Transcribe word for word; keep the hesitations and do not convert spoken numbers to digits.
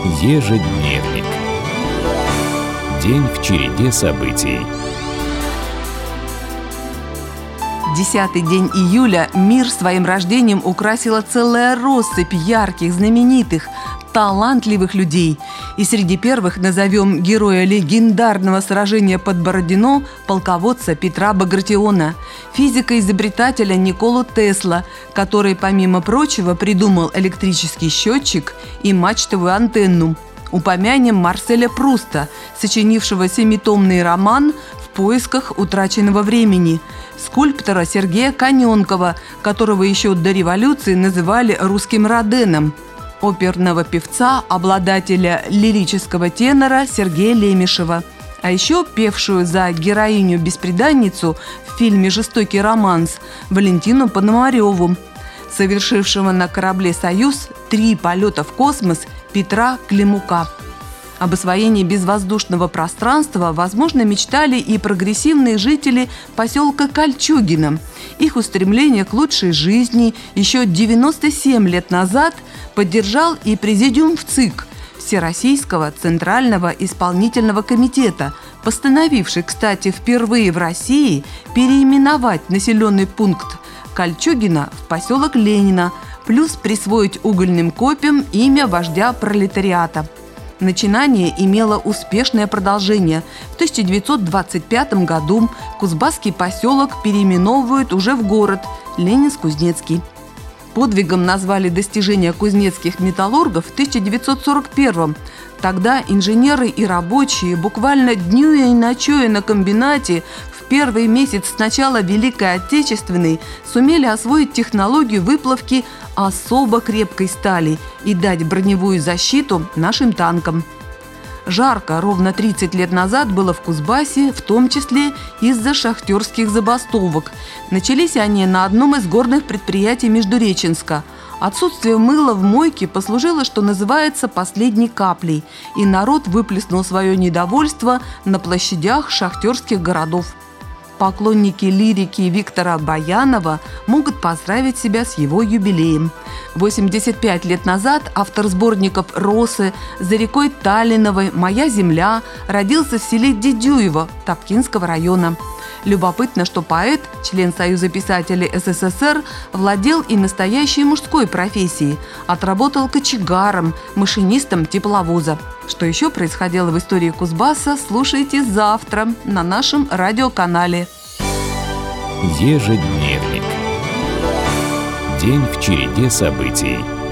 Ежедневник. День в череде событий. Десятый день июля мир своим рождением украсила целая россыпь ярких, знаменитых, талантливых людей. И среди первых назовем героя легендарного сражения под Бородино, полководца Петра Багратиона, физика-изобретателя Николу Тесла, который, помимо прочего, придумал электрический счетчик и мачтовую антенну. Упомянем Марселя Пруста, сочинившего семитомный роман «В поисках утраченного времени», скульптора Сергея Каненкова, которого еще до революции называли русским Роденом, оперного певца, обладателя лирического тенора Сергея Лемешева, а еще певшую за героиню-бесприданницу в фильме «Жестокий романс» Валентину Пономареву, совершившего на корабле «Союз» три полета в космос Петра Климука. Об освоении безвоздушного пространства, возможно, мечтали и прогрессивные жители поселка Кольчугино. Их устремление к лучшей жизни еще девяносто семь лет назад поддержал и президиум ВЦИК – Всероссийского Центрального Исполнительного Комитета, постановивший, кстати, впервые в России переименовать населенный пункт Кольчугино в поселок Ленина, плюс присвоить угольным копьям имя вождя пролетариата. Начинание имело успешное продолжение. В тысяча девятьсот двадцать пятом году Кузбасский поселок переименовывают уже в город Ленинск-Кузнецкий. Подвигом назвали достижения кузнецких металлургов в тысяча девятьсот сорок первом. Тогда инженеры и рабочие, буквально днюя и ночуя на комбинате, в первый месяц с начала Великой Отечественной сумели освоить технологию выплавки особо крепкой стали и дать броневую защиту нашим танкам. Жарко ровно тридцать лет назад было в Кузбассе, в том числе из-за шахтерских забастовок. Начались они на одном из горных предприятий Междуреченска. Отсутствие мыла в мойке послужило, что называется, последней каплей, и народ выплеснул свое недовольство на площадях шахтерских городов. Поклонники лирики Виктора Баянова могут поздравить себя с его юбилеем. восемьдесят пять лет назад автор сборников «Росы», «За рекой Таллиновой», «Моя земля» родился в селе Дедюево Топкинского района. Любопытно, что поэт, член Союза писателей СССР, владел и настоящей мужской профессией. Отработал кочегаром, машинистом тепловоза. Что еще происходило в истории Кузбасса, слушайте завтра на нашем радиоканале. Ежедневник. День в череде событий.